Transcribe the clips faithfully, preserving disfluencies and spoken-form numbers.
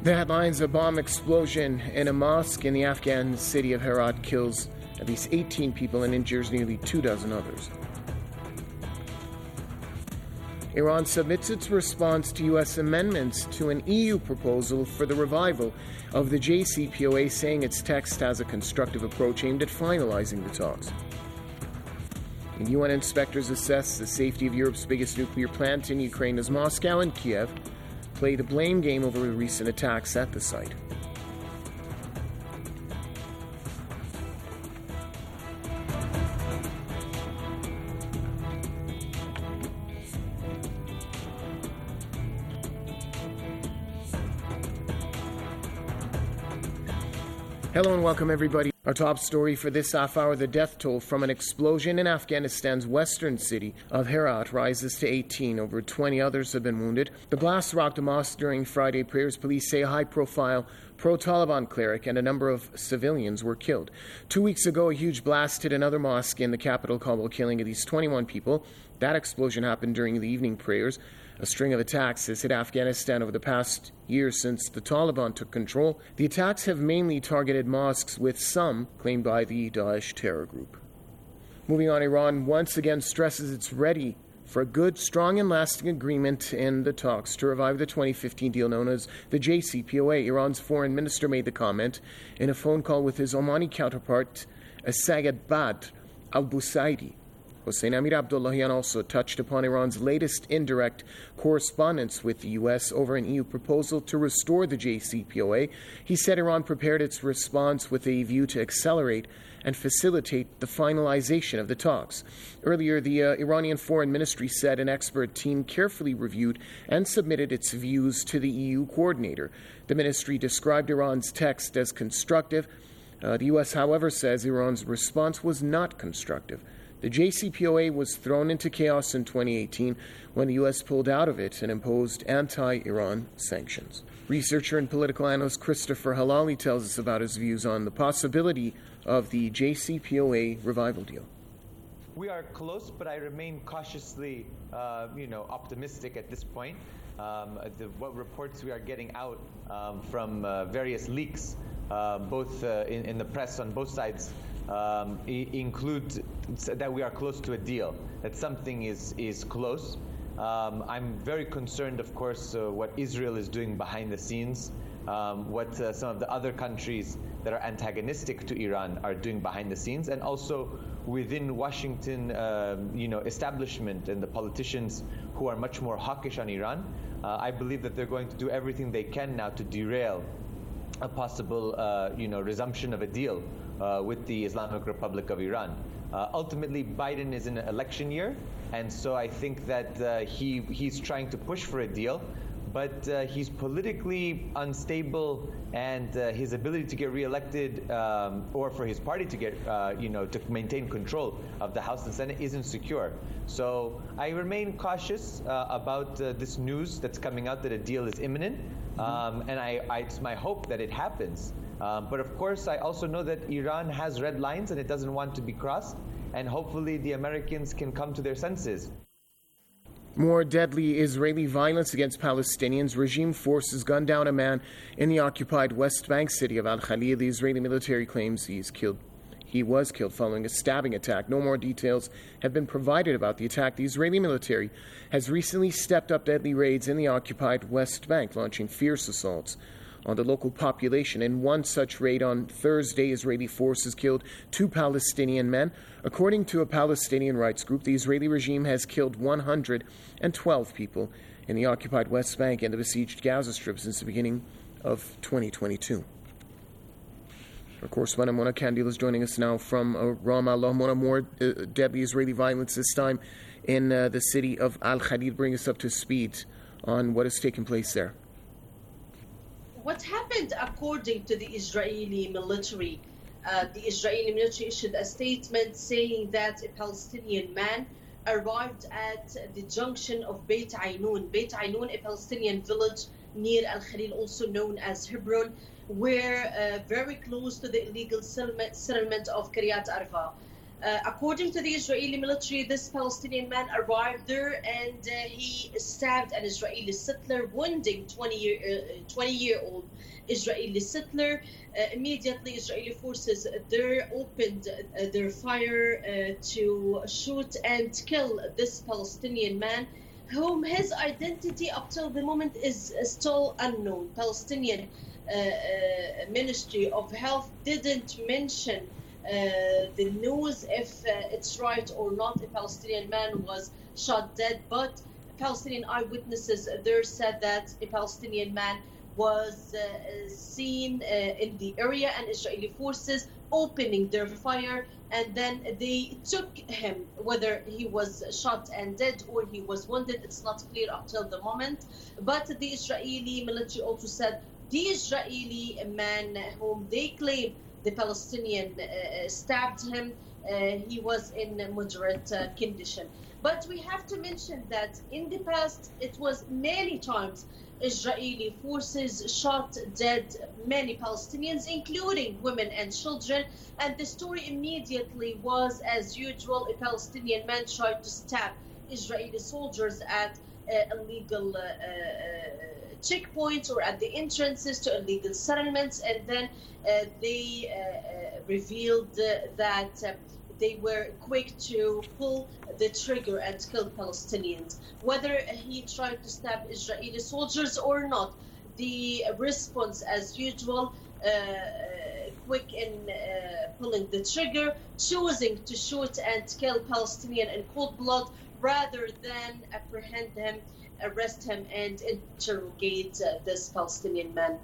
The headlines: a bomb explosion in a mosque in the Afghan city of Herat kills at least eighteen people and injures nearly two dozen others. Iran submits its response to U S amendments to an E U proposal for the revival of the J C P O A, saying its text has a constructive approach aimed at finalizing the talks. And U N inspectors assess the safety of Europe's biggest nuclear plant in Ukraine as Moscow and Kiev play the blame game over the recent attacks at the site. Hello and welcome, everybody. Our top story for this half hour: the death toll from an explosion in Afghanistan's western city of Herat rises to eighteen. Over twenty others have been wounded. The blast rocked a mosque during Friday prayers. Police say a high-profile pro-Taliban cleric and a number of civilians were killed. Two weeks ago, a huge blast hit another mosque in the capital, Kabul, killing at least twenty-one people. That explosion happened during the evening prayers. A string of attacks has hit Afghanistan over the past year since the Taliban took control. The attacks have mainly targeted mosques, with some claimed by the Daesh terror group. Moving on, Iran once again stresses it's ready for a good, strong and lasting agreement in the talks to revive the twenty fifteen deal known as the J C P O A. Iran's foreign minister made the comment in a phone call with his Omani counterpart, Sayed Badr al-Busaidi. Hossein Amir Abdullahian also touched upon Iran's latest indirect correspondence with the U S over an E U proposal to restore the J C P O A. He said Iran prepared its response with a view to accelerate and facilitate the finalization of the talks. Earlier, the uh, Iranian Foreign Ministry said an expert team carefully reviewed and submitted its views to the E U coordinator. The ministry described Iran's text as constructive. Uh, the U S, however, says Iran's response was not constructive. The J C P O A was thrown into chaos in twenty eighteen when the U S pulled out of it and imposed anti-Iran sanctions. Researcher and political analyst Christopher Halali tells us about his views on the possibility of the J C P O A revival deal. We are close, but I remain cautiously, uh, you know, optimistic at this point. Um, the, what reports we are getting out um, from uh, various leaks, uh, both uh, in, in the press on both sides, um, I- include that we are close to a deal, that something is, is close. Um, I'm very concerned, of course, uh, what Israel is doing behind the scenes, um, what uh, some of the other countries that are antagonistic to Iran are doing behind the scenes, and also within Washington, uh, you know, establishment and the politicians who are much more hawkish on Iran. Uh, I believe that they're going to do everything they can now to derail a possible, uh, you know, resumption of a deal uh, with the Islamic Republic of Iran. Uh, ultimately, Biden is in an election year, and so I think that uh, he he's trying to push for a deal, but uh, he's politically unstable, and uh, his ability to get reelected, um, or for his party to get, uh, you know, to maintain control of the House and Senate isn't secure. So I remain cautious uh, about uh, this news that's coming out that a deal is imminent, um, and I, I, it's my hope that it happens. Um, but of course, I also know that Iran has red lines and it doesn't want to be crossed, and hopefully the Americans can come to their senses. More deadly Israeli violence against Palestinians. Regime forces gunned down a man in the occupied West Bank city of Al-Khalil. The Israeli military claims he's killed. He was killed following a stabbing attack. No more details have been provided about the attack. The Israeli military has recently stepped up deadly raids in the occupied West Bank, launching fierce assaults on the local population. In one such raid on Thursday, Israeli forces killed two Palestinian men. According to a Palestinian rights group, the Israeli regime has killed one hundred twelve people in the occupied West Bank and the besieged Gaza Strip since the beginning of twenty twenty-two. Our correspondent Mona Kandil is joining us now from uh, Ramallah. Mona, more uh, deadly Israeli violence, this time in uh, the city of Al-Khalil. Bring us up to speed on what has taken place there. What happened, according to the Israeli military, uh, the Israeli military issued a statement saying that a Palestinian man arrived at the junction of Beit Ainun. Beit Ainun, a Palestinian village near Al-Khalil, also known as Hebron, where uh, very close to the illegal settlement, settlement of Kiryat Arba. Uh, according to the Israeli military, this Palestinian man arrived there and uh, he stabbed an Israeli settler, wounding twenty-year-old Israeli settler. Uh, immediately, Israeli forces there opened uh, their fire uh, to shoot and kill this Palestinian man, whom his identity up till the moment is still unknown. Palestinian uh, uh, Ministry of Health didn't mention Uh, the news if uh, it's right or not a Palestinian man was shot dead, but Palestinian eyewitnesses there said that a Palestinian man was uh, seen uh, in the area and Israeli forces opening their fire, and then they took him. Whether he was shot and dead or he was wounded, it's not clear up till the moment. But the Israeli military also said the Israeli man whom they claim the Palestinian uh, stabbed him, uh, he was in moderate uh, condition. But we have to mention that in the past, it was many times Israeli forces shot dead many Palestinians, including women and children. And the story immediately was, as usual, a Palestinian man tried to stab Israeli soldiers at uh, illegal uh, uh, checkpoints or at the entrances to illegal settlements, and then uh, they uh, uh, revealed uh, that uh, they were quick to pull the trigger and kill Palestinians. Whether he tried to stab Israeli soldiers or not, the response, as usual, uh, quick in uh, pulling the trigger, choosing to shoot and kill Palestinian in cold blood rather than apprehend him, arrest him, and interrogate uh, this Palestinian man.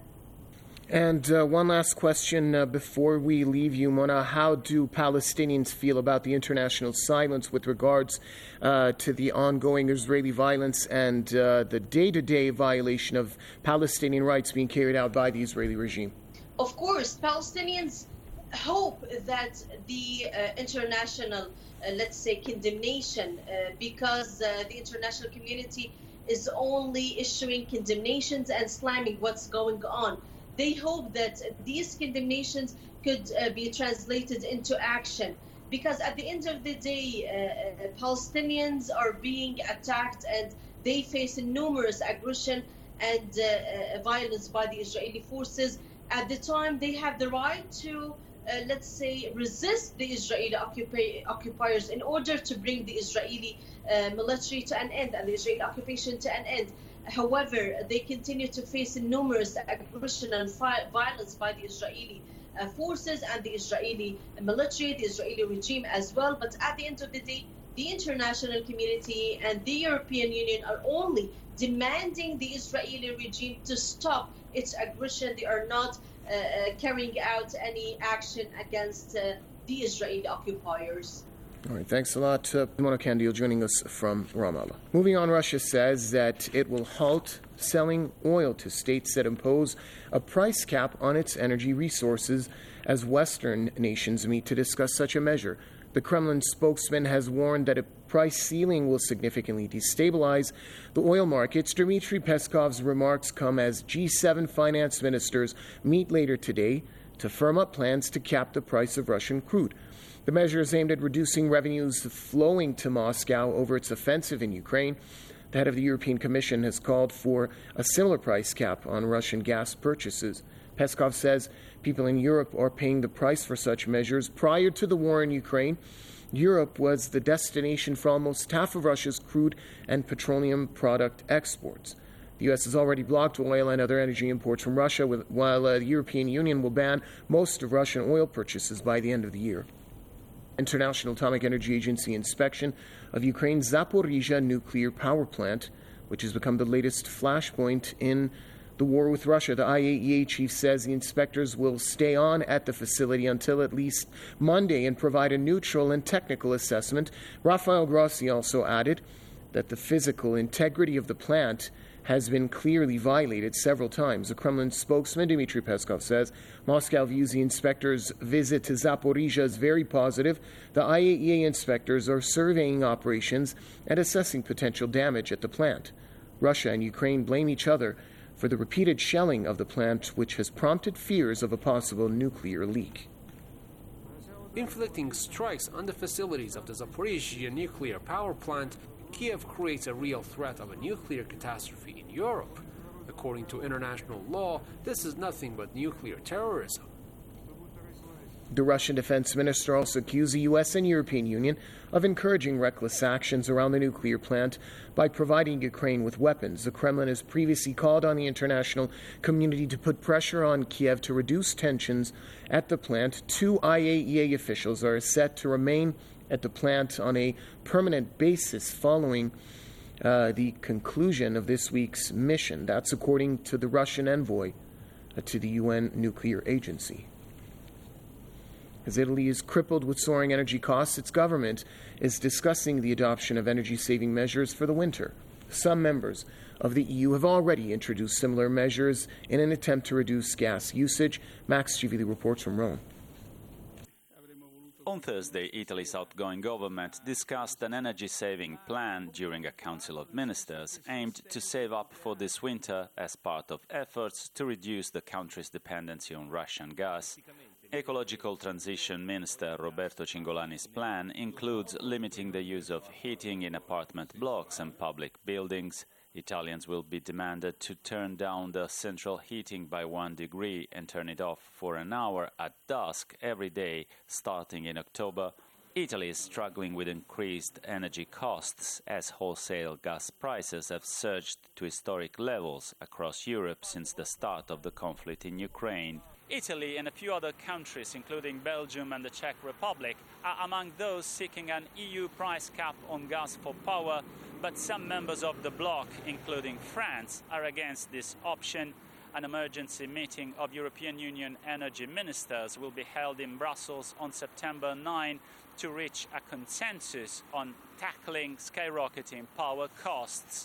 And uh, one last question uh, before we leave you, Mona. How do Palestinians feel about the international silence with regards uh, to the ongoing Israeli violence and uh, the day-to-day violation of Palestinian rights being carried out by the Israeli regime? Of course, Palestinians hope that the uh, international, uh, let's say, condemnation, uh, because uh, the international community is only issuing condemnations and slamming what's going on. They hope that these condemnations could uh, be translated into action, because at the end of the day, uh, uh, Palestinians are being attacked and they face numerous aggression and uh, uh, violence by the Israeli forces. At the time, they have the right to, uh, let's say, resist the Israeli occupi- occupiers in order to bring the Israeli uh, military to an end and the Israeli occupation to an end. However, they continue to face numerous aggression and fi- violence by the Israeli uh, forces and the Israeli military, the Israeli regime as well. But at the end of the day, the international community and the European Union are only demanding the Israeli regime to stop its aggression. They are not uh, uh, carrying out any action against uh, the Israeli occupiers. All right, thanks a lot. Uh, Mona Kandil joining us from Ramallah. Moving on, Russia says that it will halt selling oil to states that impose a price cap on its energy resources as Western nations meet to discuss such a measure. The Kremlin spokesman has warned that a price ceiling will significantly destabilize the oil markets. Dmitry Peskov's remarks come as G seven finance ministers meet later today to firm up plans to cap the price of Russian crude. The measure is aimed at reducing revenues flowing to Moscow over its offensive in Ukraine. The head of the European Commission has called for a similar price cap on Russian gas purchases. Peskov says people in Europe are paying the price for such measures. Prior to the war in Ukraine, Europe was the destination for almost half of Russia's crude and petroleum product exports. The U S has already blocked oil and other energy imports from Russia, while uh, the European Union will ban most of Russian oil purchases by the end of the year. International Atomic Energy Agency inspection of Ukraine's Zaporizhzhia nuclear power plant, which has become the latest flashpoint in the war with Russia. The I A E A chief says the inspectors will stay on at the facility until at least Monday and provide a neutral and technical assessment. Rafael Grossi also added that the physical integrity of the plant has been clearly violated several times. The Kremlin spokesman, Dmitry Peskov, says Moscow views the inspectors' visit to Zaporizhzhia as very positive. The I A E A inspectors are surveying operations and assessing potential damage at the plant. Russia and Ukraine blame each other for the repeated shelling of the plant, which has prompted fears of a possible nuclear leak. inflicting strikes on the facilities of the Zaporizhzhia nuclear power plant. Kiev creates a real threat of a nuclear catastrophe in Europe. According to international law, this is nothing but nuclear terrorism. The Russian defense minister also accused the U S and European Union of encouraging reckless actions around the nuclear plant by providing Ukraine with weapons. The Kremlin has previously called on the international community to put pressure on Kiev to reduce tensions at the plant. Two I A E A officials are set to remain at the plant on a permanent basis following uh, the conclusion of this week's mission. That's according to the Russian envoy uh, to the U N nuclear agency. As Italy is crippled with soaring energy costs, its government is discussing the adoption of energy-saving measures for the winter. Some members of the E U have already introduced similar measures in an attempt to reduce gas usage. Max Civili reports from Rome. On Thursday, Italy's outgoing government discussed an energy-saving plan during a Council of Ministers aimed to save up for this winter as part of efforts to reduce the country's dependency on Russian gas. Ecological Transition Minister Roberto Cingolani's plan includes limiting the use of heating in apartment blocks and public buildings. Italians will be demanded to turn down the central heating by one degree and turn it off for an hour at dusk every day, starting in October. Italy is struggling with increased energy costs as wholesale gas prices have surged to historic levels across Europe since the start of the conflict in Ukraine. Italy and a few other countries, including Belgium and the Czech Republic, are among those seeking an E U price cap on gas for power, but some members of the bloc, including France, are against this option. An emergency meeting of European Union energy ministers will be held in Brussels on September ninth to reach a consensus on tackling skyrocketing power costs.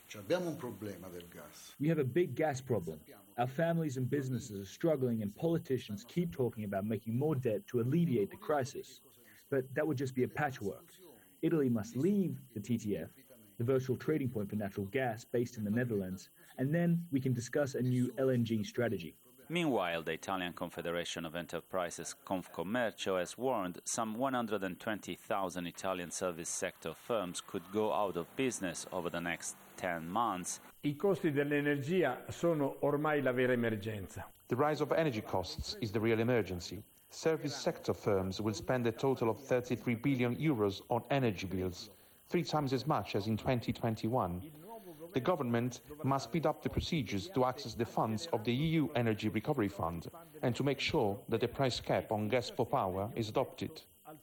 We have a big gas problem. Our families and businesses are struggling, and politicians keep talking about making more debt to alleviate the crisis. But that would just be a patchwork. Italy must leave the T T F, the virtual trading point for natural gas based in the Netherlands, and then we can discuss a new L N G strategy. Meanwhile, the Italian Confederation of Enterprises Confcommercio has warned some one hundred twenty thousand Italian service sector firms could go out of business over the next ten months. I costi dell'energia sono ormai la vera emergenza. The rise of energy costs is the real emergency. Service sector firms will spend a total of thirty-three billion euros on energy bills, three times as much as in twenty twenty-one. The government must speed up the procedures to access the funds of the E U Energy Recovery Fund and to make sure that the price cap on gas for power is adopted.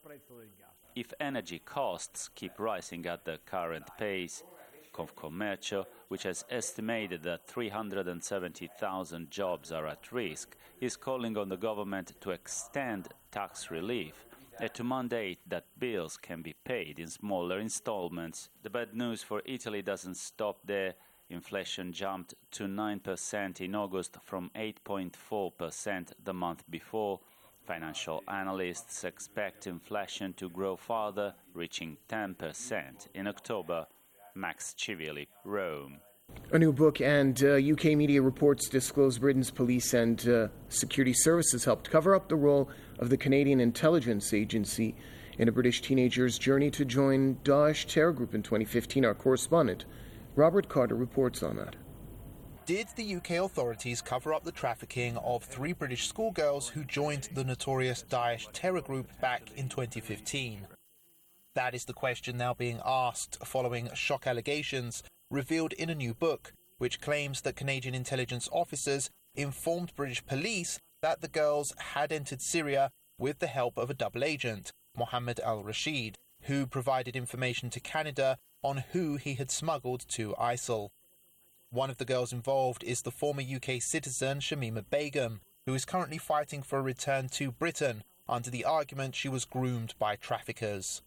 If energy costs keep rising at the current pace, Confcommercio, which has estimated that three hundred seventy thousand jobs are at risk, is calling on the government to extend tax relief and to mandate that bills can be paid in smaller installments. The bad news for Italy doesn't stop there. Inflation jumped to nine percent in August from eight point four percent the month before. Financial analysts expect inflation to grow further, reaching ten percent in October. Max Civili, Rome. A new book and uh, U K media reports disclose Britain's police and uh, security services helped cover up the role of the Canadian Intelligence Agency in a British teenager's journey to join Daesh terror group in twenty fifteen. Our correspondent, Robert Carter, reports on that. Did the U K authorities cover up the trafficking of three British schoolgirls who joined the notorious Daesh terror group back in twenty fifteen? That is the question now being asked following shock allegations revealed in a new book, which claims that Canadian intelligence officers informed British police that the girls had entered Syria with the help of a double agent, Mohammed al-Rashid, who provided information to Canada on who he had smuggled to I S I L. One of the girls involved is the former U K citizen Shamima Begum, who is currently fighting for a return to Britain under the argument she was groomed by traffickers.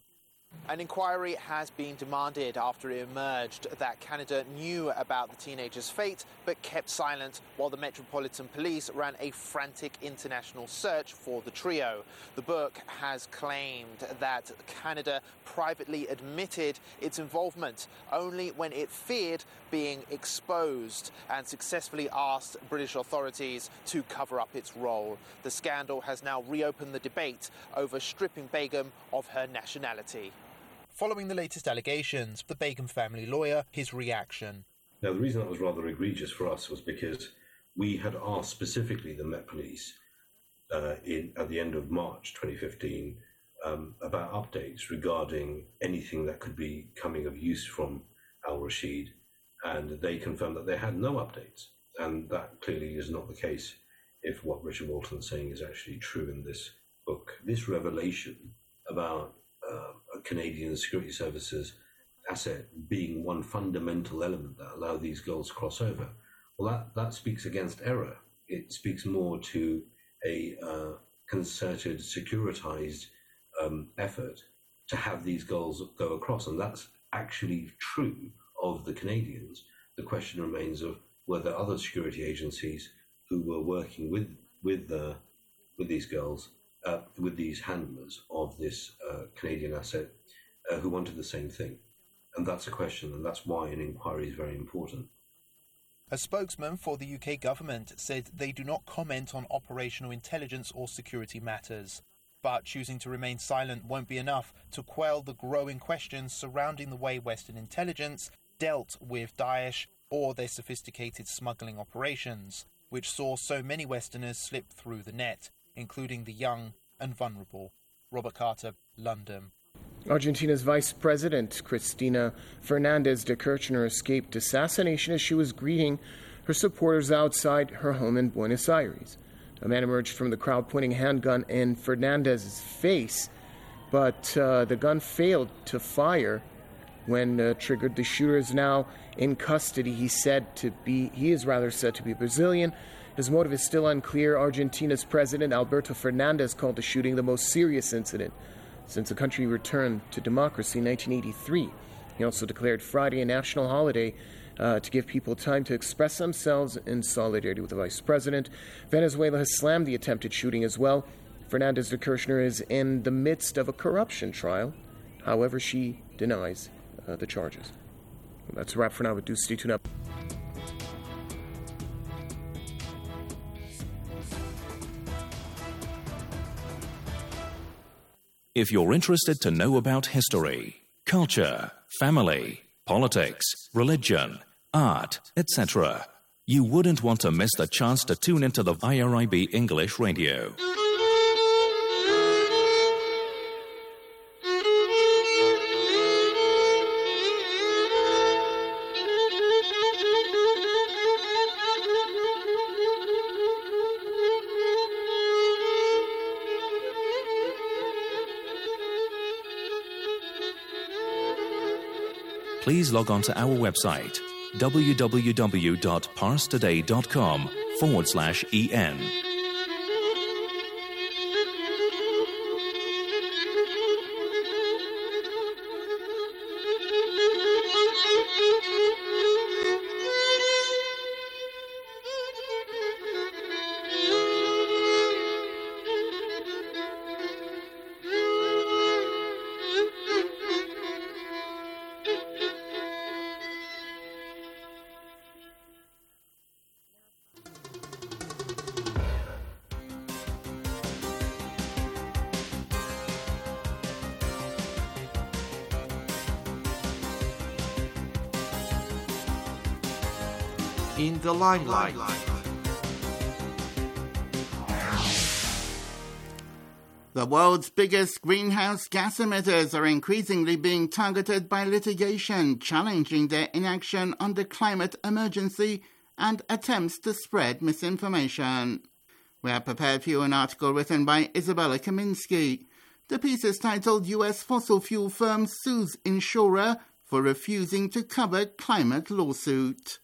An inquiry has been demanded after it emerged that Canada knew about the teenager's fate but kept silent while the Metropolitan Police ran a frantic international search for the trio. The book has claimed that Canada privately admitted its involvement only when it feared being exposed and successfully asked British authorities to cover up its role. The scandal has now reopened the debate over stripping Begum of her nationality. Following the latest allegations, the Begum family lawyer, his reaction. Now, the reason that was rather egregious for us was because we had asked specifically the Met Police uh, in, at the end of March twenty fifteen um, about updates regarding anything that could be coming of use from al-Rashid, and they confirmed that they had no updates. And that clearly is not the case if what Richard Walton is saying is actually true in this book. This revelation about Uh, a Canadian Security Services asset being one fundamental element that allowed these girls to cross over, well, that, that speaks against error. It speaks more to a uh, concerted, securitized um, effort to have these girls go across, and that's actually true of the Canadians. The question remains of whether other security agencies who were working with with uh, with these girls, uh, with these handlers of this uh, Canadian asset, uh, who wanted the same thing. And that's a question, and that's why an inquiry is very important. A spokesman for the U K government said they do not comment on operational intelligence or security matters. But choosing to remain silent won't be enough to quell the growing questions surrounding the way Western intelligence dealt with Daesh or their sophisticated smuggling operations, which saw so many Westerners slip through the net, including the young and vulnerable. Robert Carter, London. Argentina's Vice President, Cristina Fernandez de Kirchner, escaped assassination as she was greeting her supporters outside her home in Buenos Aires. A man emerged from the crowd pointing a handgun in Fernandez's face, but uh, the gun failed to fire when uh, triggered. The shooter is now in custody. He said to be, he is rather said to be Brazilian. His motive is still unclear. Argentina's President Alberto Fernandez called the shooting the most serious incident since the country returned to democracy in nineteen eighty-three. He also declared Friday a national holiday uh, to give people time to express themselves in solidarity with the vice president. Venezuela has slammed the attempted shooting as well. Fernandez de Kirchner is in the midst of a corruption trial. However, she denies uh, the charges. Well, that's a wrap for now, but do stay tuned up. If you're interested to know about history, culture, family, politics, religion, art, et cetera, you wouldn't want to miss the chance to tune into the I R I B English Radio. Please log on to our website, www.parstoday.com forward slash en. In the limelight. The world's biggest greenhouse gas emitters are increasingly being targeted by litigation, challenging their inaction on the climate emergency and attempts to spread misinformation. We have prepared for you an article written by Isabella Kaminsky. The piece is titled U S Fossil Fuel Firm Sues Insurer for Refusing to Cover Climate Lawsuit.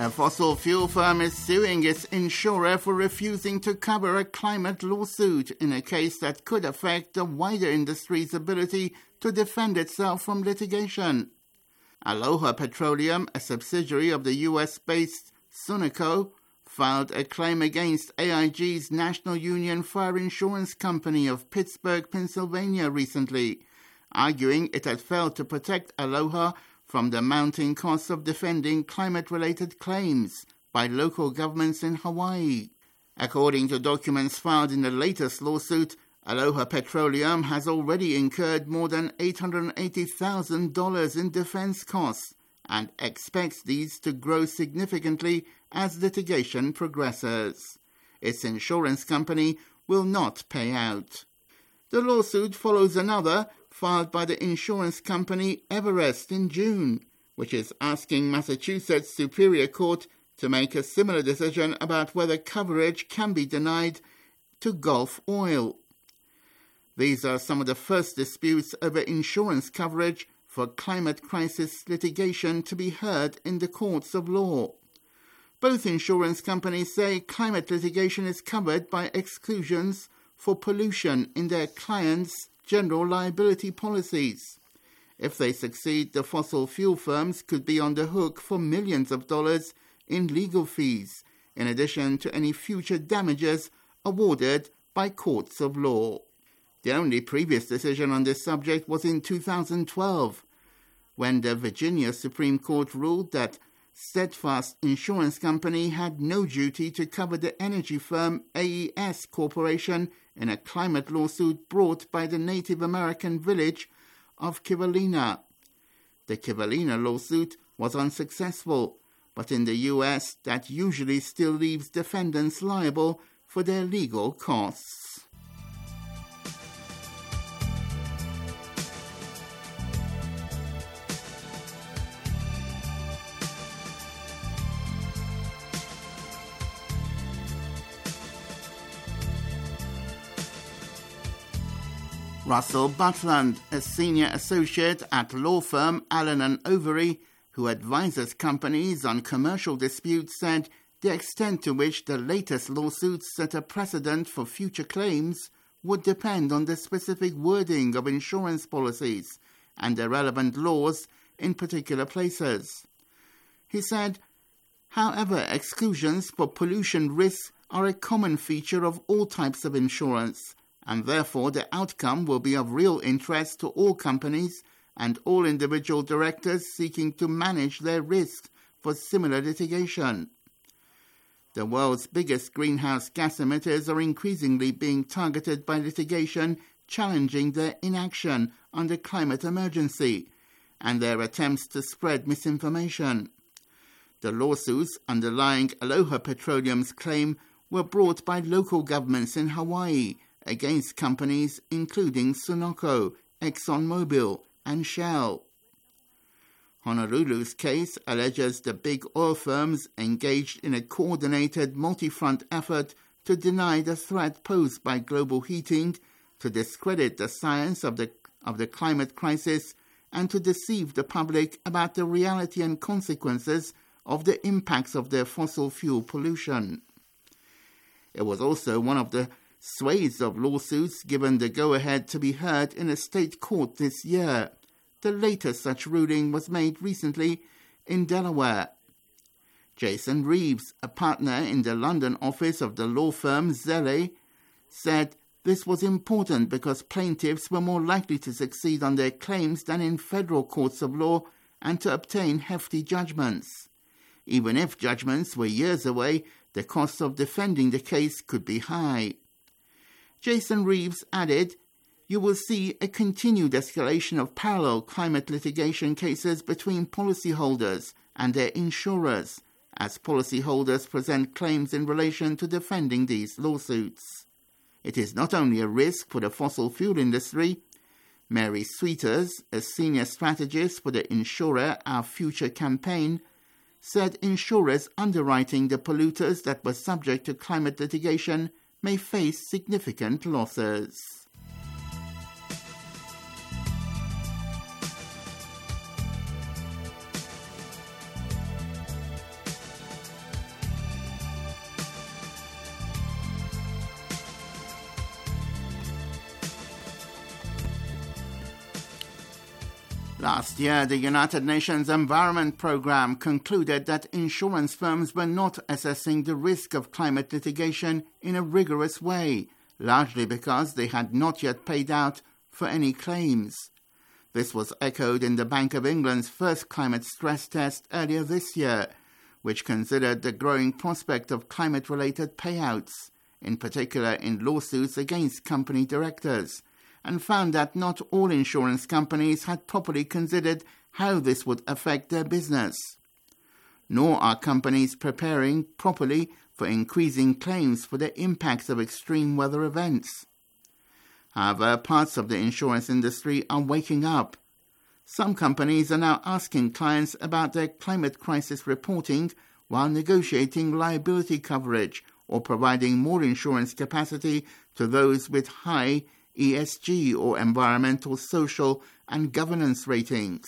A fossil fuel firm is suing its insurer for refusing to cover a climate lawsuit in a case that could affect the wider industry's ability to defend itself from litigation. Aloha Petroleum, a subsidiary of the U S-based Sunoco, filed a claim against A I G's National Union Fire Insurance Company of Pittsburgh, Pennsylvania recently, arguing it had failed to protect Aloha from the mounting costs of defending climate-related claims by local governments in Hawaii. According to documents filed in the latest lawsuit, Aloha Petroleum has already incurred more than eight hundred eighty thousand dollars in defense costs and expects these to grow significantly as litigation progresses. Its insurance company will not pay out. The lawsuit follows another filed by the insurance company Everest in June, which is asking Massachusetts Superior Court to make a similar decision about whether coverage can be denied to Gulf Oil. These are some of the first disputes over insurance coverage for climate crisis litigation to be heard in the courts of law. Both insurance companies say climate litigation is covered by exclusions for pollution in their clients' general liability policies. If they succeed, the fossil fuel firms could be on the hook for millions of dollars in legal fees, in addition to any future damages awarded by courts of law. The only previous decision on this subject was in two thousand twelve, when the Virginia Supreme Court ruled that Steadfast Insurance Company had no duty to cover the energy firm A E S Corporation in a climate lawsuit brought by the Native American village of Kivalina. The Kivalina lawsuit was unsuccessful, but in the U S that usually still leaves defendants liable for their legal costs. Russell Butland, a senior associate at law firm Allen and Overy, who advises companies on commercial disputes, said the extent to which the latest lawsuits set a precedent for future claims would depend on the specific wording of insurance policies and the relevant laws in particular places. He said, however, exclusions for pollution risks are a common feature of all types of insurance, and therefore the outcome will be of real interest to all companies and all individual directors seeking to manage their risks for similar litigation. The world's biggest greenhouse gas emitters are increasingly being targeted by litigation challenging their inaction on the climate emergency and their attempts to spread misinformation. The lawsuits underlying Aloha Petroleum's claim were brought by local governments in Hawaii against companies including Sunoco, ExxonMobil, and Shell. Honolulu's case alleges the big oil firms engaged in a coordinated multi-front effort to deny the threat posed by global heating, to discredit the science of the, of the climate crisis, and to deceive the public about the reality and consequences of the impacts of their fossil fuel pollution. It was also one of the swathes of lawsuits given the go-ahead to be heard in a state court this year. The latest such ruling was made recently in Delaware. Jason Reeves, a partner in the London office of the law firm Zelle, said this was important because plaintiffs were more likely to succeed on their claims than in federal courts of law and to obtain hefty judgments. Even if judgments were years away, the cost of defending the case could be high. Jason Reeves added, you will see a continued escalation of parallel climate litigation cases between policyholders and their insurers, as policyholders present claims in relation to defending these lawsuits. It is not only a risk for the fossil fuel industry. Mary Sweeters, a senior strategist for the insurer Our Future campaign, said insurers underwriting the polluters that were subject to climate litigation may face significant losses. Last year, the United Nations Environment Programme concluded that insurance firms were not assessing the risk of climate litigation in a rigorous way, largely because they had not yet paid out for any claims. This was echoed in the Bank of England's first climate stress test earlier this year, which considered the growing prospect of climate-related payouts, in particular in lawsuits against company directors, and found that not all insurance companies had properly considered how this would affect their business. Nor are companies preparing properly for increasing claims for the impacts of extreme weather events. However, parts of the insurance industry are waking up. Some companies are now asking clients about their climate crisis reporting while negotiating liability coverage or providing more insurance capacity to those with high E S G or environmental, social and governance ratings.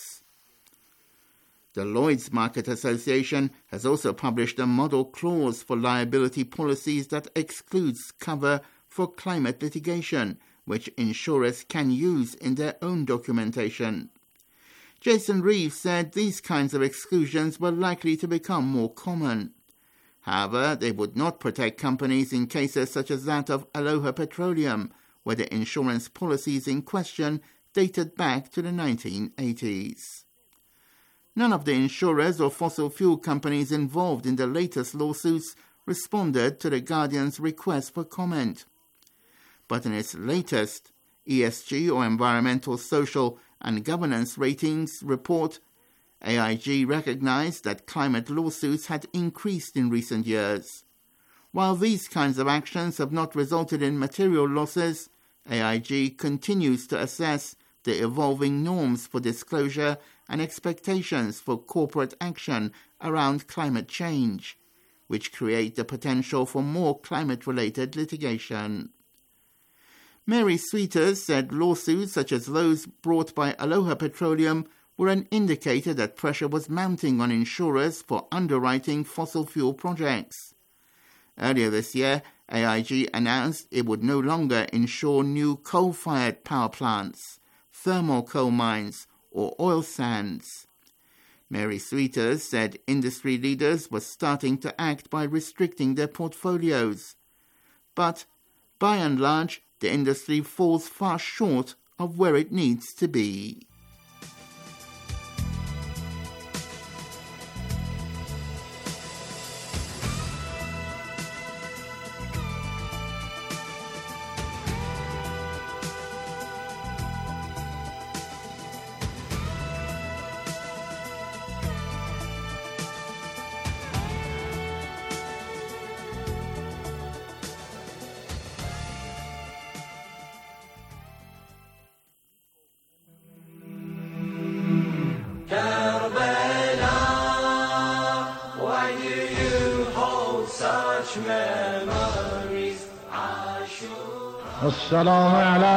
The Lloyd's Market Association has also published a model clause for liability policies that excludes cover for climate litigation, which insurers can use in their own documentation. Jason Reeves said these kinds of exclusions were likely to become more common. However, they would not protect companies in cases such as that of Aloha Petroleum, where the insurance policies in question dated back to the nineteen eighties. None of the insurers or fossil fuel companies involved in the latest lawsuits responded to the Guardian's request for comment. But in its latest E S G or environmental, social and governance ratings report, A I G recognized that climate lawsuits had increased in recent years. While these kinds of actions have not resulted in material losses, A I G continues to assess the evolving norms for disclosure and expectations for corporate action around climate change, which create the potential for more climate-related litigation. Mary Sweeters said lawsuits such as those brought by Aloha Petroleum were an indicator that pressure was mounting on insurers for underwriting fossil fuel projects. Earlier this year, A I G announced it would no longer insure new coal-fired power plants, thermal coal mines, or oil sands. Mary Sweeters said industry leaders were starting to act by restricting their portfolios. But, by and large, the industry falls far short of where it needs to be. السلام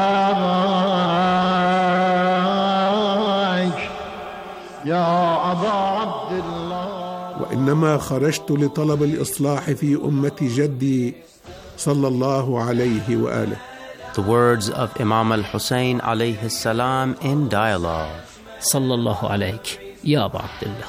عليك يا أبا عبد الله. وإنما خرجت لطلب الإصلاح في أمة جدي صلى الله عليه وآله. The words of Imam al-Hussein alayhi salam in dialogue. صلى الله عليك يا أبا عبد الله.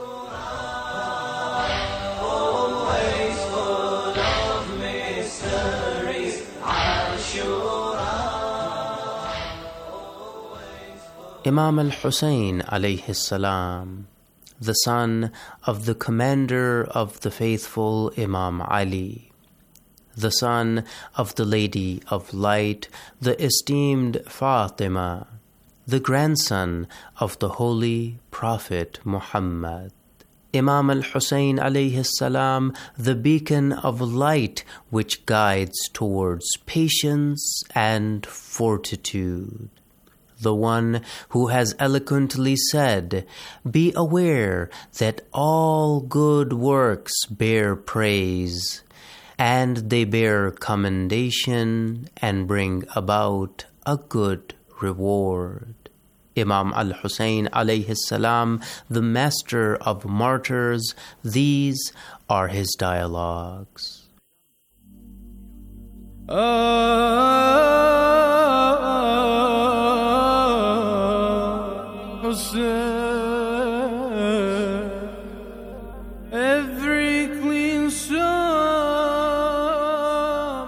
Imam al-Hussein alayhi salam, the son of the commander of the faithful Imam Ali, the son of the Lady of Light, the esteemed Fatima, the grandson of the Holy Prophet Muhammad. Imam al-Hussein alayhi salam, the beacon of light which guides towards patience and fortitude. The one who has eloquently said, "Be aware that all good works bear praise, and they bear commendation and bring about a good reward." Imam al-Hussein alayhi salam, the master of martyrs, these are his dialogues. حسين every clean psalm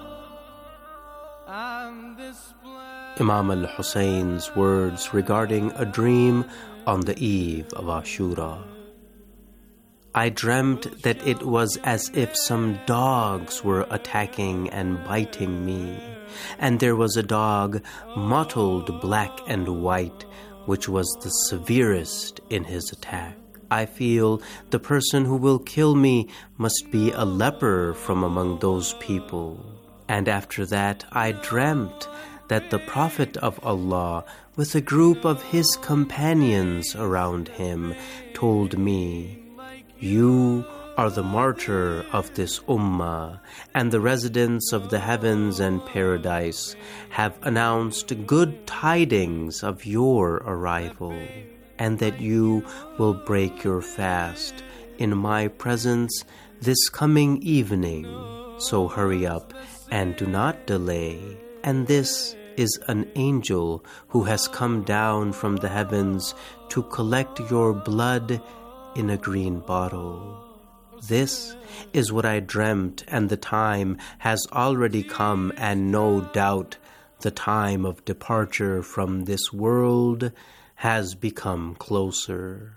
and display. Imam al-Husayn's words regarding a dream on the eve of Ashura. I dreamt that it was as if some dogs were attacking and biting me, and there was a dog mottled black and white, which was the severest in his attack. I feel the person who will kill me must be a leper from among those people. And after that I dreamt that the Prophet of Allah, with a group of his companions around him, told me, "You are the martyr of this ummah, and the residents of the heavens and paradise have announced good tidings of your arrival, and that you will break your fast in my presence this coming evening. So hurry up and do not delay. And this is an angel who has come down from the heavens to collect your blood in a green bottle. This is what I dreamt, and the time has already come, and no doubt the time of departure from this world has become closer."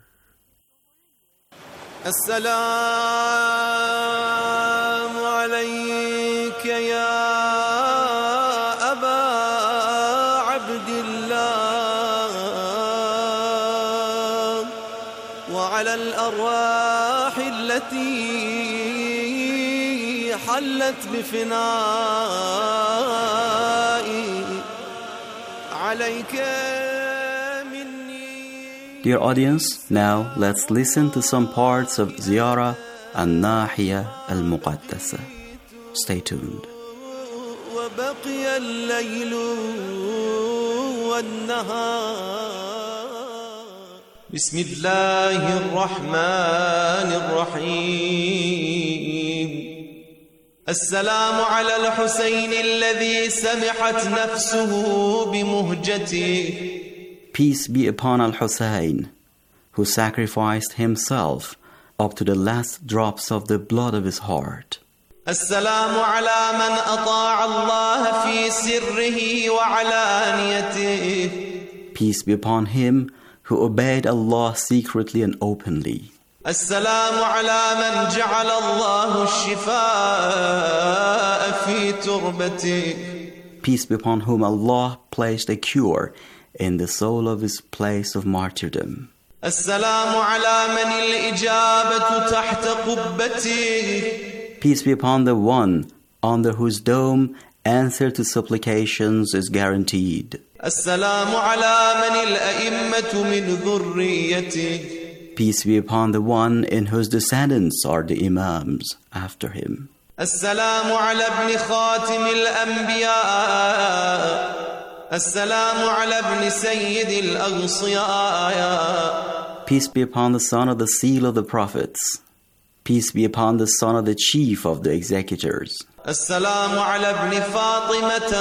As-salamu alayka ya Aba Abdillah wa ala al-arwah allati hallat bifina'i alayka. Dear audience, now let's listen to some parts of Ziyara al-Nahiya al-Muqaddasa. Stay tuned. Bismillahir Rahmanir Rahim. Assalamu ala al-Husayn alladhi samihat nafsuhu bimuhjatihi. Peace be upon Al-Husayn, who sacrificed himself up to the last drops of the blood of his heart. As-salamu ala man ata'a Allah fi sirrihi wa alaniyatihi. Peace be upon him who obeyed Allah secretly and openly. As-salamu ala man ja'ala Allahu ash-shifaa'a fi turbatihi. Peace be upon whom Allah placed a cure in the soul of his place of martyrdom. As-salamu ala man al-ijabatu tahta qubbatihi. Peace be upon the one under whose dome answer to supplications is guaranteed. As-salamu ala man al-a'immatu min dhurriyyatihi. Peace be upon the one in whose descendants are the imams after him. As-salamu ala ibn khatim al-anbiya. As-salamu ala ibn sayyid al-aghsiya. Peace be upon the son of the seal of the prophets. Peace be upon the son of the chief of the executors. As-salamu ala ibn Fatimah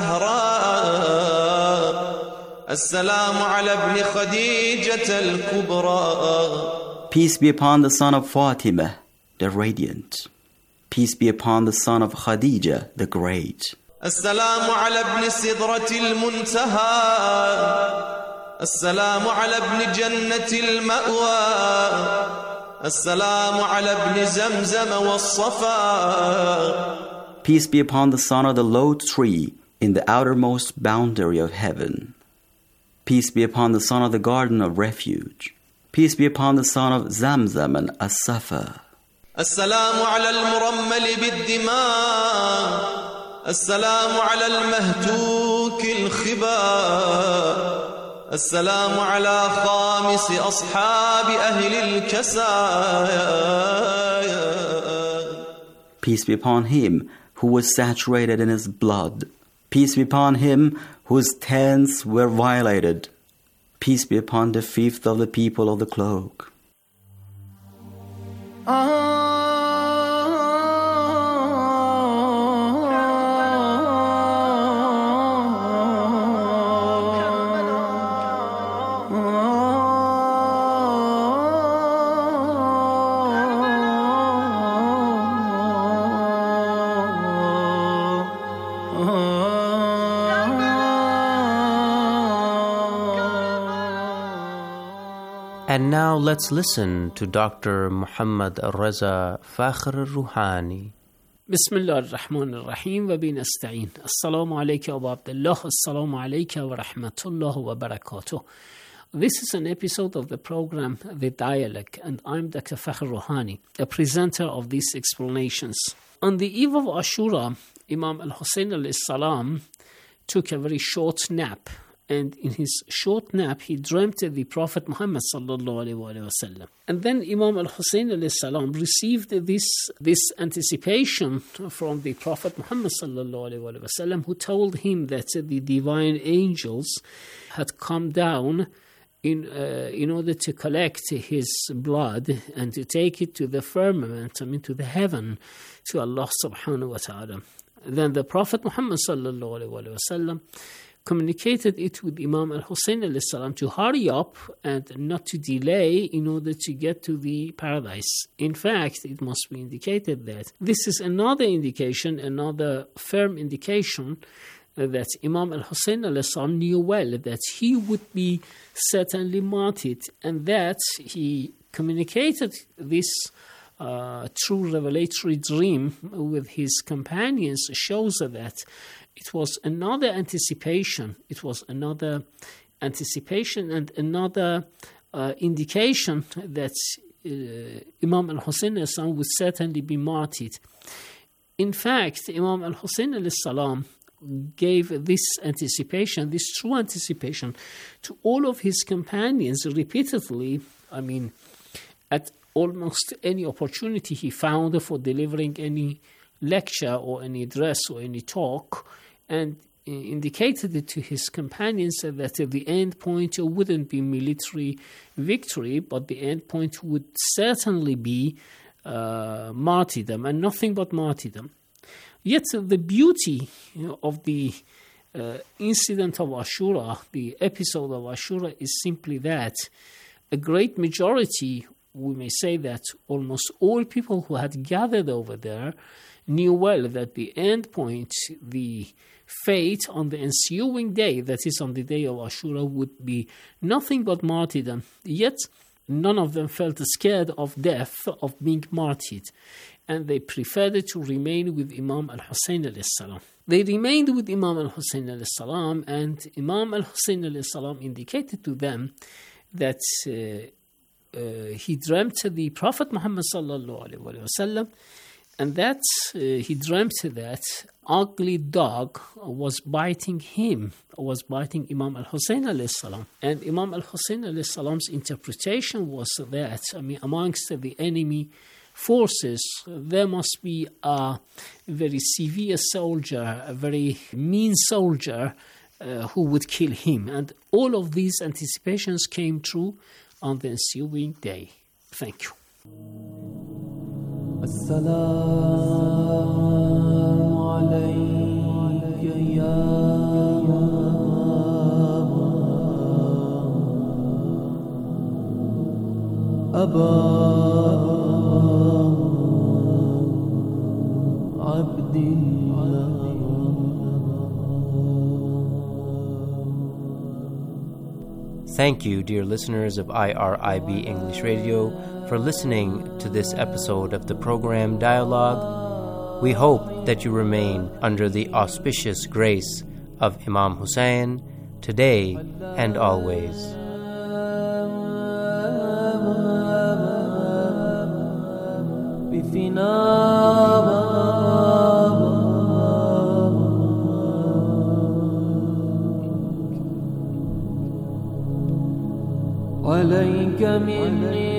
az-Zahra. As-salamu ala ibn Khadijah al-Kubra. Peace be upon the son of Fatimah, the radiant. Peace be upon the son of Khadijah, the great. As-salamu ala ibn Sidrat al-Muntaha. As-salamu ala ibn Jannat al-Ma'wa. As-salamu ala ibn Zamzam was-Safa. Peace be upon the son of the low tree in the outermost boundary of heaven. Peace be upon the son of the garden of refuge. Peace be upon the son of Zamzam and As-Safa. As-salamu ala al-murammal bid-dima. السلام على المهتوك الخبا. السلام على خامس أصحاب أهل الكسايا. Peace be upon him who was saturated in his blood. Peace be upon him whose tents were violated. Peace be upon the fifth of the people of the cloak. Ah. now let's listen to Doctor Muhammad Reza Fakhr al-Ruhani. بسم الله الرحمن الرحیم و به نستعین. السلام علیک ابا عبدالله. السلام علیک و رحمت الله و برکاته. This is an episode of the program The Dialogue, and I'm Doctor Fakhr al-Ruhani, the presenter of these explanations. On the eve of Ashura, Imam al-Hussein alayhi salam took a very short nap, and in his short nap he dreamt of the Prophet Muhammad sallallahu alaihi wasallam. And then Imam al-Hussein alayhi salam received this this anticipation from the Prophet Muhammad sallallahu alaihi wasallam, who told him that the divine angels had come down in uh, in order to collect his blood and to take it to the firmament, I mean to the heaven, to Allah subhanahu wa ta'ala. Then the Prophet Muhammad sallallahu alaihi wasallam communicated it with Imam al-Hussein alayhi salam to hurry up and not to delay in order to get to the paradise. In fact, it must be indicated that this is another indication, another firm indication that Imam al-Hussein alayhi salam knew well that he would be certainly martyred, and that he communicated this uh, true revelatory dream with his companions shows that it was another anticipation. It was another anticipation and another uh, indication that uh, Imam al-Hussein alayhi salam would certainly be martyred. In fact, Imam al-Hussein alayhi salam gave this anticipation, this true anticipation, to all of his companions repeatedly. I mean, at almost any opportunity he found for delivering any lecture or any address or any talk, and indicated it to his companions that the end point wouldn't be military victory, but the end point would certainly be uh, martyrdom, and nothing but martyrdom. Yet the beauty you know, of the uh, incident of Ashura, the episode of Ashura, is simply that a great majority, we may say that almost all people who had gathered over there, knew well that the end point, the fate on the ensuing day, that is on the day of Ashura, would be nothing but martyrdom. Yet none of them felt scared of death, of being martyred, and they preferred to remain with Imam al-Hussein alayhi salam. They remained with Imam al-Hussein alayhi salam, and Imam al-Hussein alayhi salam indicated to them that uh, uh, he dreamt the Prophet Muhammad sallallahu alaihi wasallam, and that uh, he dreamt that ugly dog was biting him, was biting Imam al-Hussein alayhi salam. And Imam al-Hussein alayhi salam's interpretation was that, I mean, amongst the enemy forces, there must be a very severe soldier, a very mean soldier uh, who would kill him. And all of these anticipations came true on the ensuing day. Thank you. السلام عليك يا أبا عبد الله. Thank you, dear listeners of I R I B English Radio, for listening to this episode of the program Dialogue. We hope that you remain under the auspicious grace of Imam Hussein today and always. عليك مني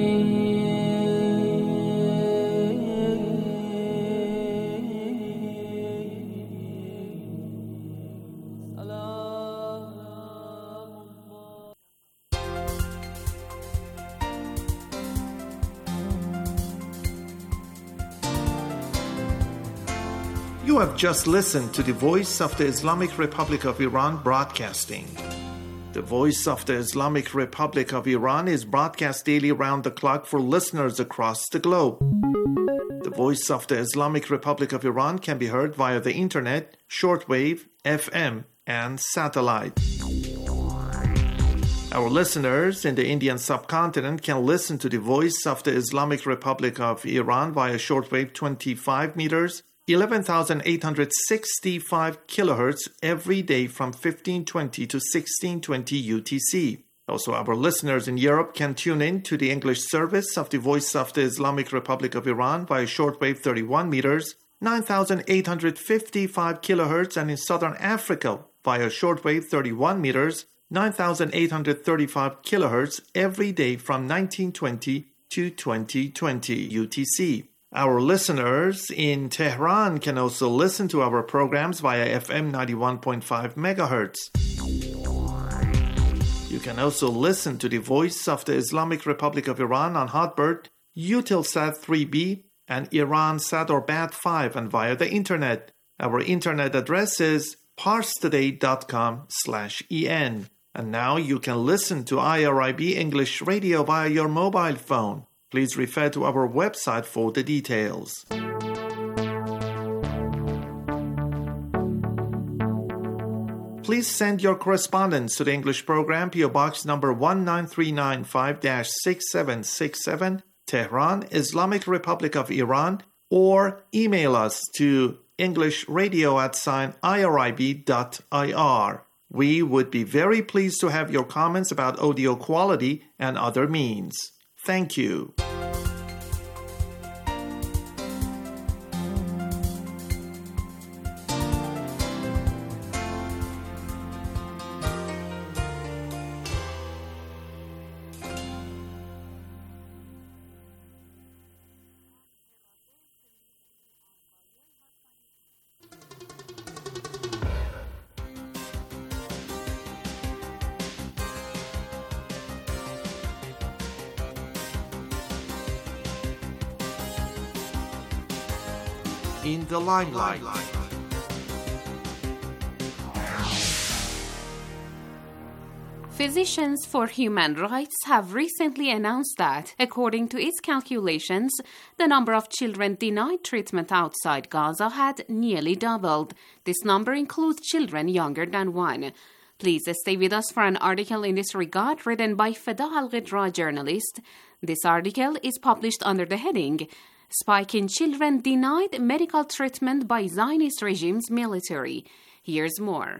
You have just listened to the Voice of the Islamic Republic of Iran broadcasting. The Voice of the Islamic Republic of Iran is broadcast daily around the clock for listeners across the globe. The Voice of the Islamic Republic of Iran can be heard via the internet, shortwave, F M, and satellite. Our listeners in the Indian subcontinent can listen to the Voice of the Islamic Republic of Iran via shortwave twenty-five meters, eleven thousand eight hundred sixty-five kilohertz every day from fifteen twenty to sixteen twenty U T C. Also, our listeners in Europe can tune in to the English service of the Voice of the Islamic Republic of Iran via shortwave thirty-one meters, nine thousand eight hundred fifty-five kilohertz, and in Southern Africa via shortwave thirty-one meters, nine thousand eight hundred thirty-five kilohertz every day from nineteen twenty to twenty twenty U T C. Our listeners in Tehran can also listen to our programs via F M ninety-one point five megahertz. You can also listen to the Voice of the Islamic Republic of Iran on Hotbird, Eutelsat three B, and Iransat or Bat five, and via the internet. Our internet address is parstoday.com slash en. And now you can listen to I R I B English Radio via your mobile phone. Please refer to our website for the details. Please send your correspondence to the English program, P O Box number one nine three nine five dash six seven six seven, Tehran, Islamic Republic of Iran, or email us to englishradio at sign irib dot ir. We would be very pleased to have your comments about audio quality and other means. Thank you. In the limelight. Physicians for Human Rights have recently announced that, according to its calculations, the number of children denied treatment outside Gaza had nearly doubled. This number includes children younger than one. Please stay with us for an article in this regard written by Feda Al-Ghidra journalist. This article is published under the heading Spike in Children Denied Medical Treatment by Zionist Regime's Military. Here's more.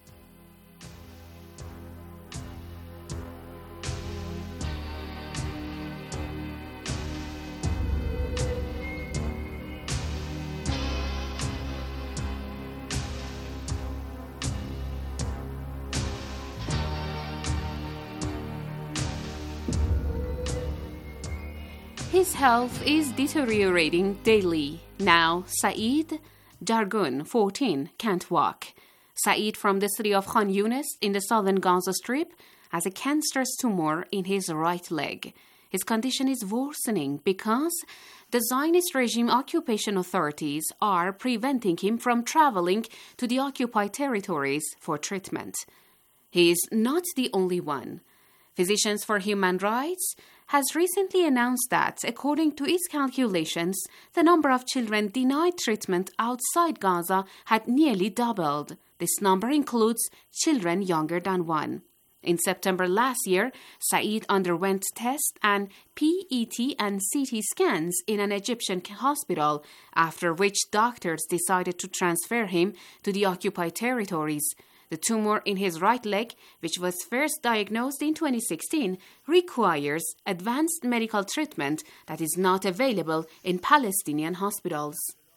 His health is deteriorating daily. Now, Saeed Jargun, fourteen, can't walk. Saeed from the city of Khan Yunis in the southern Gaza Strip has a cancerous tumor in his right leg. His condition is worsening because the Zionist regime occupation authorities are preventing him from traveling to the occupied territories for treatment. He is not the only one. Physicians for Human Rights has recently announced that, according to its calculations, the number of children denied treatment outside Gaza had nearly doubled. This number includes children younger than one. In September last year, Saeed underwent tests and P E T and C T scans in an Egyptian hospital, after which doctors decided to transfer him to the occupied territories. The tumor in his right leg, which was first diagnosed in twenty sixteen, requires advanced medical treatment that is not available in Palestinian hospitals.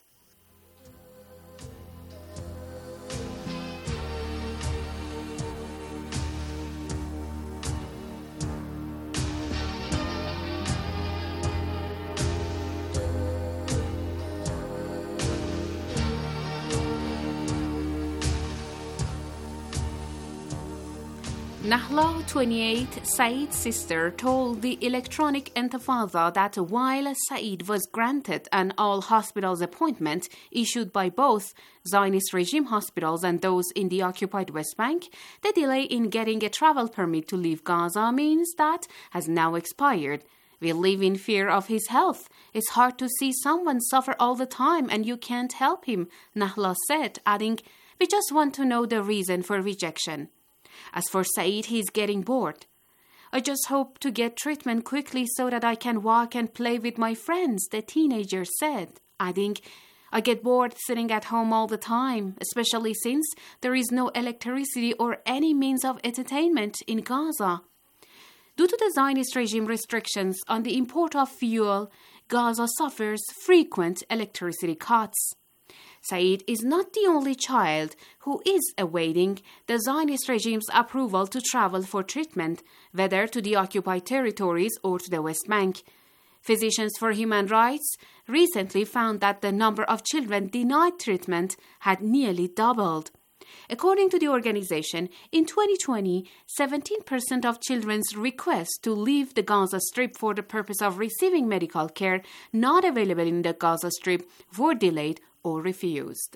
Nahla, twenty-eight, Saeed's sister, told the Electronic Intifada that while Saeed was granted an all-hospitals appointment issued by both Zionist regime hospitals and those in the occupied West Bank, the delay in getting a travel permit to leave Gaza means that has now expired. We live in fear of his health. It's hard to see someone suffer all the time and you can't help him, Nahla said, adding, "We just want to know the reason for rejection." As for Saeed, he is getting bored. I just hope to get treatment quickly so that I can walk and play with my friends, the teenager said, adding, I get bored sitting at home all the time, especially since there is no electricity or any means of entertainment in Gaza. Due to the Zionist regime restrictions on the import of fuel, Gaza suffers frequent electricity cuts. Saeed is not the only child who is awaiting the Zionist regime's approval to travel for treatment, whether to the occupied territories or to the West Bank. Physicians for Human Rights recently found that the number of children denied treatment had nearly doubled. According to the organization, in twenty twenty, seventeen percent of children's requests to leave the Gaza Strip for the purpose of receiving medical care not available in the Gaza Strip were delayed or refused.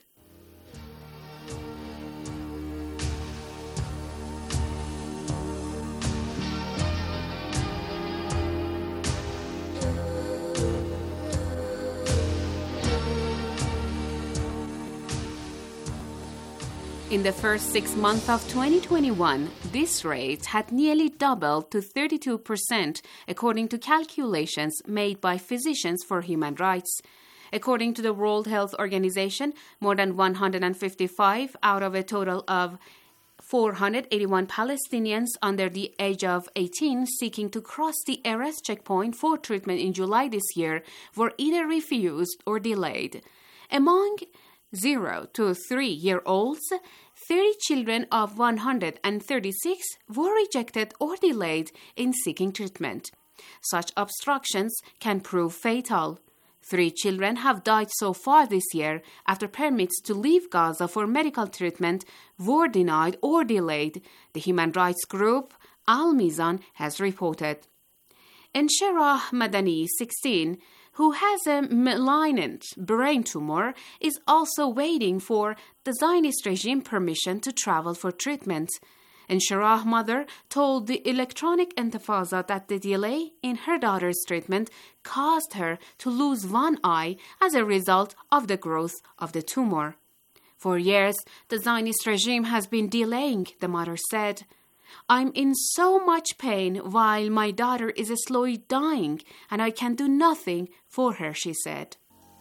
In the first six months of twenty twenty-one, this rate had nearly doubled to thirty-two percent, according to calculations made by Physicians for Human Rights. According to the World Health Organization, more than one hundred fifty-five out of a total of four hundred eighty-one Palestinians under the age of eighteen seeking to cross the Erez checkpoint for treatment in July this year were either refused or delayed. Among zero to three-year-olds, thirty children of one hundred thirty-six were rejected or delayed in seeking treatment. Such obstructions can prove fatal. Three children have died so far this year after permits to leave Gaza for medical treatment were denied or delayed, the human rights group Al Mizan has reported. Ensherah Madani, sixteen, who has a malignant brain tumor, is also waiting for the Zionist regime permission to travel for treatment. Ensherah's mother told the Electronic Intifada that the delay in her daughter's treatment caused her to lose one eye as a result of the growth of the tumor. For years, the Zionist regime has been delaying, the mother said. I'm in so much pain while my daughter is slowly dying, and I can do nothing for her, she said.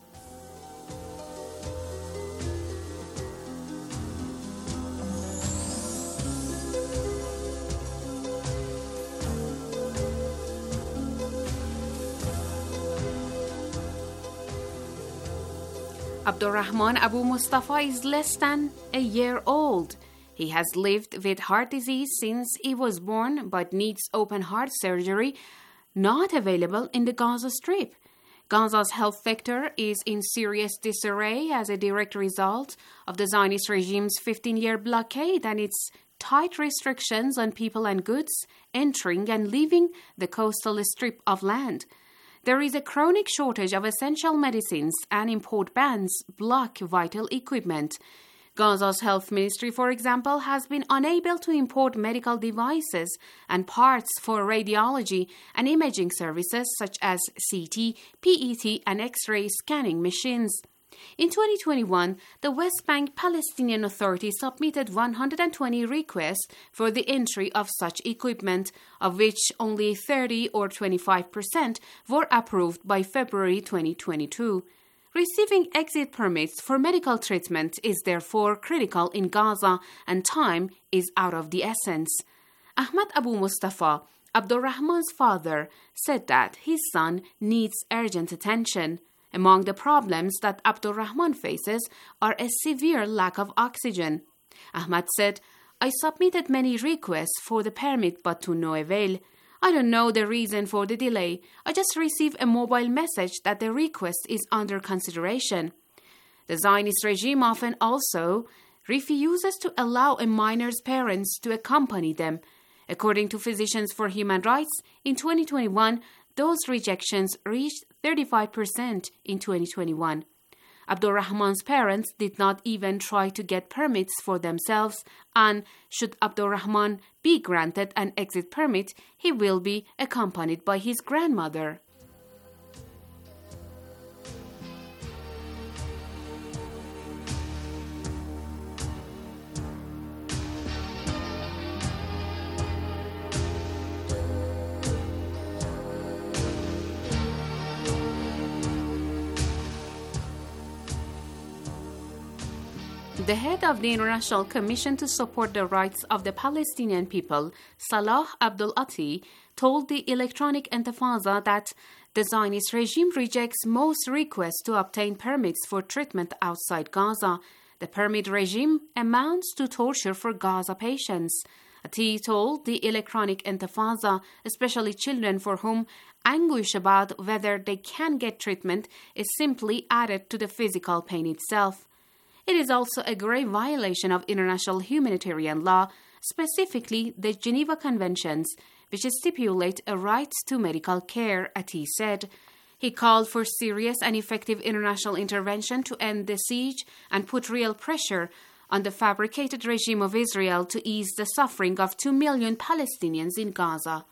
Abdurrahman Abu Mustafa is less than a year old. He has lived with heart disease since he was born but needs open heart surgery, not available in the Gaza Strip. Gaza's health sector is in serious disarray as a direct result of the Zionist regime's fifteen-year blockade and its tight restrictions on people and goods entering and leaving the coastal strip of land. There is a chronic shortage of essential medicines and import bans block vital equipment. Gaza's health ministry, for example, has been unable to import medical devices and parts for radiology and imaging services such as C T, P E T, and X-ray scanning machines. In twenty twenty-one, the West Bank Palestinian Authority submitted one hundred twenty requests for the entry of such equipment, of which only thirty or twenty-five percent were approved by February twenty twenty-two. Receiving exit permits for medical treatment is therefore critical in Gaza, and time is out of the essence. Ahmad Abu Mustafa, Abdurrahman's father, said that his son needs urgent attention. Among the problems that Abdurrahman faces are a severe lack of oxygen. Ahmad said, I submitted many requests for the permit but to no avail. I don't know the reason for the delay. I just received a mobile message that the request is under consideration. The Zionist regime often also refuses to allow a minor's parents to accompany them. According to Physicians for Human Rights, in twenty twenty-one, those rejections reached thirty-five percent in twenty twenty-one. Abdurrahman's parents did not even try to get permits for themselves, and should Abdurrahman be granted an exit permit, he will be accompanied by his grandmother. The head of the International Commission to Support the Rights of the Palestinian People, Salah Abdul Ati, told the Electronic Intifada that the Zionist regime rejects most requests to obtain permits for treatment outside Gaza. The permit regime amounts to torture for Gaza patients. Ati told the Electronic Intifada, especially children for whom anguish about whether they can get treatment is simply added to the physical pain itself. It is also a grave violation of international humanitarian law, specifically the Geneva Conventions, which stipulate a right to medical care, Ati said. He called for serious and effective international intervention to end the siege and put real pressure on the fabricated regime of Israel to ease the suffering of two million Palestinians in Gaza.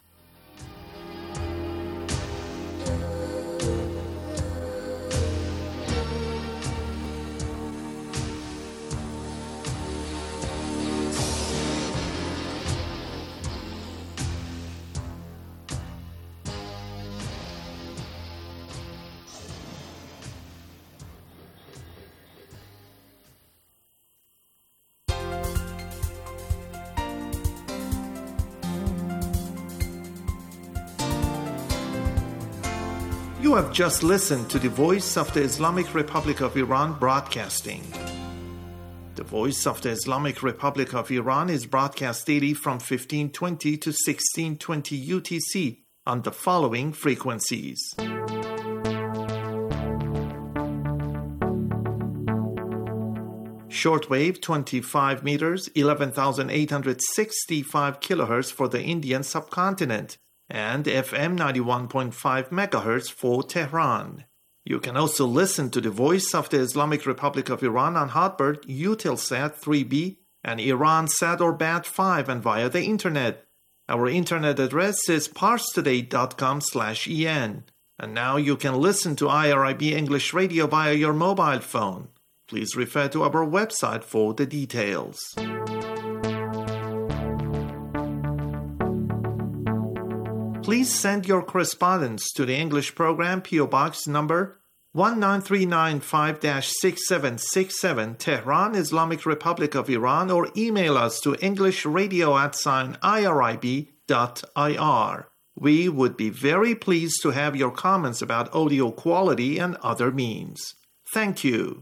You have just listened to the Voice of the Islamic Republic of Iran broadcasting. The Voice of the Islamic Republic of Iran is broadcast daily from fifteen twenty to sixteen twenty U T C on the following frequencies. Shortwave twenty-five meters, eleven thousand eight hundred sixty-five kilohertz for the Indian subcontinent, and F M ninety-one point five megahertz for Tehran. You can also listen to the Voice of the Islamic Republic of Iran on Hotbird, Eutelsat three B, and Iransat or Bat five, and via the internet. Our internet address is parstoday.com slash en. And now you can listen to I R I B English Radio via your mobile phone. Please refer to our website for the details. Please send your correspondence to the English program, P O Box number one nine three nine five dash six seven six seven, Tehran, Islamic Republic of Iran, or email us to englishradio at sign irib dot ir. We would be very pleased to have your comments about audio quality and other means. Thank you.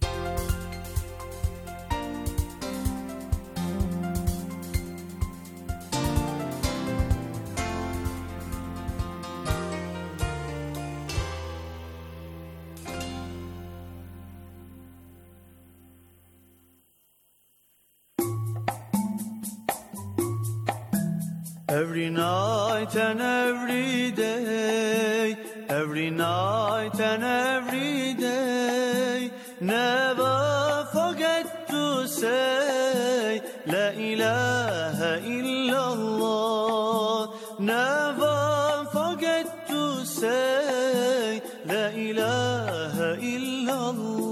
Every night and every day, every night and every day, never forget to say La ilaha illallah. Never forget to say La ilaha illallah.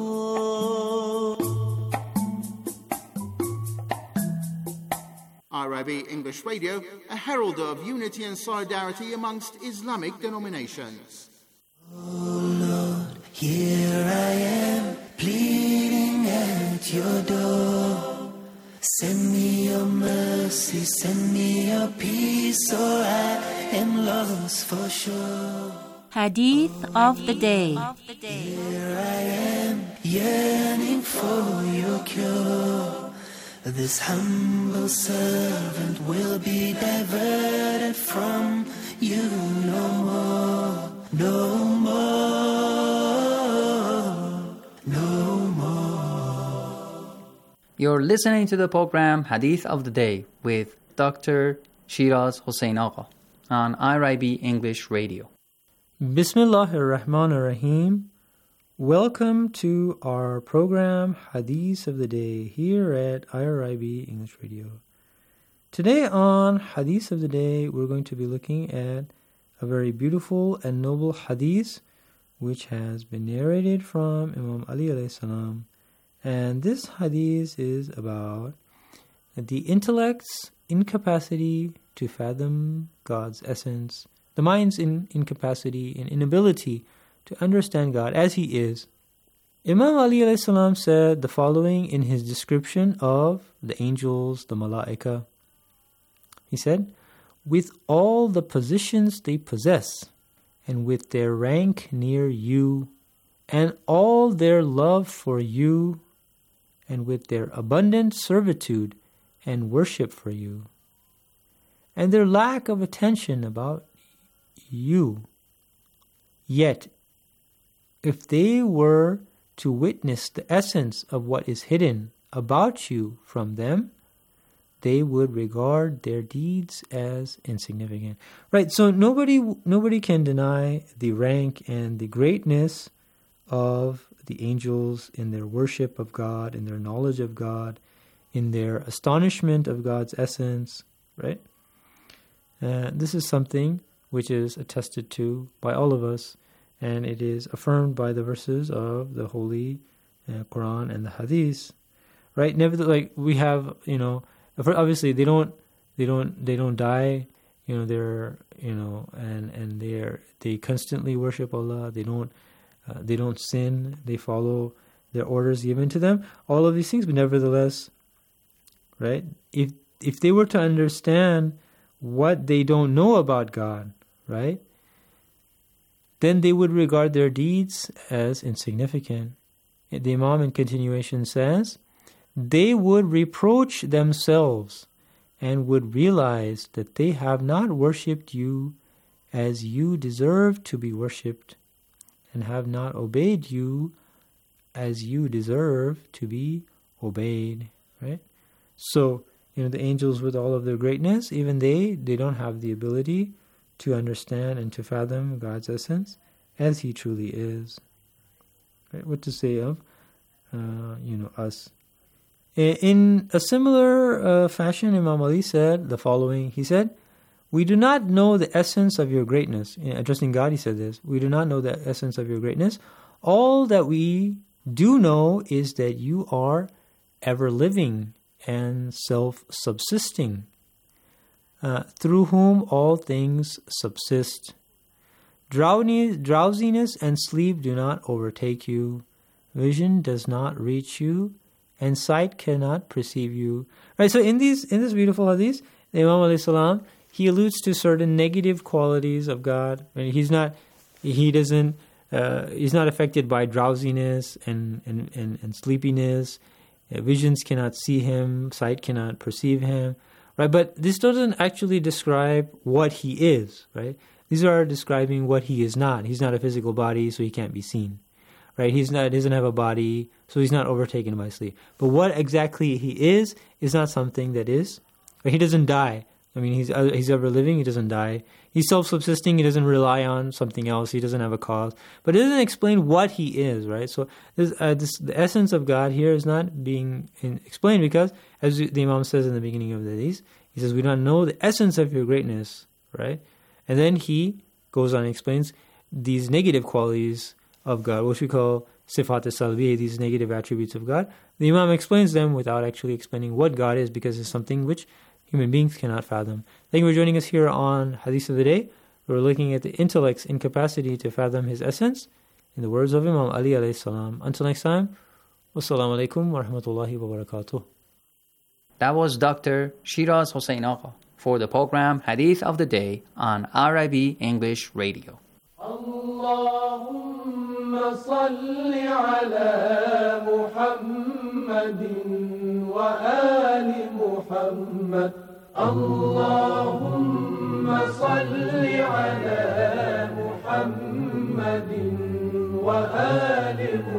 I R I B English Radio, a herald of unity and solidarity amongst Islamic denominations. Oh Lord, here I am, pleading at your door. Send me your mercy, send me your peace, or I am lost for sure. Hadith of the day. Here I am, yearning for your cure. This humble servant will be diverted from you no more, no more, no more. You're listening to the program Hadith of the Day with Doctor Shiraz Hossein Agha on I R I B English Radio. Bismillahir Rahmanir Rahim. Welcome to our program Hadith of the Day here at I R I B English Radio. Today on Hadith of the Day, we're going to be looking at a very beautiful and noble hadith which has been narrated from Imam Ali alayhi salam. And this hadith is about the intellect's incapacity to fathom God's essence, the mind's in- incapacity and inability to understand God as He is Imam Ali alayhi salam said the following in his description of the angels, the malaika. He said, with all the positions they possess, and with their rank near you, and all their love for you, and with their abundant servitude and worship for you, and their lack of attention about you, yet if they were to witness the essence of what is hidden about you from them, they would regard their deeds as insignificant. Right, so nobody nobody can deny the rank and the greatness of the angels in their worship of God, in their knowledge of God, in their astonishment of God's essence, right? Uh, this is something which is attested to by all of us, and it is affirmed by the verses of the Holy uh, Quran and the Hadith, right? Nevertheless, like we have, you know, obviously they don't, they don't, they don't die, you know. They're, you know, and and they're they constantly worship Allah. They don't, uh, they don't sin. They follow their orders given to them. All of these things, but nevertheless, right? If if they were to understand what they don't know about God, right, then they would regard their deeds as insignificant. The Imam in continuation says, they would reproach themselves and would realize that they have not worshipped you as you deserve to be worshipped, and have not obeyed you as you deserve to be obeyed, right? So, you know, the angels with all of their greatness, even they, they don't have the ability to understand and to fathom God's essence as He truly is. Right? What to say of, uh, you know, us. In a similar uh, fashion, Imam Ali said the following. He said, we do not know the essence of your greatness. In addressing God, he said this. We do not know the essence of your greatness. All that we do know is that you are ever living and self-subsisting, uh, through whom all things subsist. Drowsiness and sleep do not overtake you. Vision does not reach you, and sight cannot perceive you. Right. So in these, in this beautiful hadith, the Imam alayhi salam, he alludes to certain negative qualities of God. Right? He's not, he doesn't, uh, he's not affected by drowsiness and and and, and sleepiness. Uh, visions cannot see him, sight cannot perceive him, right? But this doesn't actually describe what he is, right? These are describing what he is not. He's not a physical body, so he can't be seen, right? He's not, doesn't have a body, so he's not overtaken by sleep. But what exactly he is is not something that is. Right? He doesn't die. I mean, he's uh, he's ever living. He doesn't die. He's self-subsisting. He doesn't rely on something else. He doesn't have a cause. But it doesn't explain what he is, right? So this, uh, this, the essence of God here is not being in, explained because, as the Imam says in the beginning of the hadith, he says, we don't know the essence of your greatness, right? And then he goes on and explains these negative qualities of God, which we call sifat al-salbi, these negative attributes of God. The Imam explains them without actually explaining what God is, because it's something which human beings cannot fathom. Thank you for joining us here on Hadith of the Day. We're looking at the intellect's incapacity to fathom his essence in the words of Imam Ali alayhi salam. Until next time, wassalamu alaikum wa rahmatullahi wa barakatuh. That was Doctor Shiraz Hossein Agha for the program Hadith of the Day on R I B English Radio. Allahumma salli ala Muhammadin wa ali Muhammad. Allahumma salli ala Muhammadin wa ali Muhammad.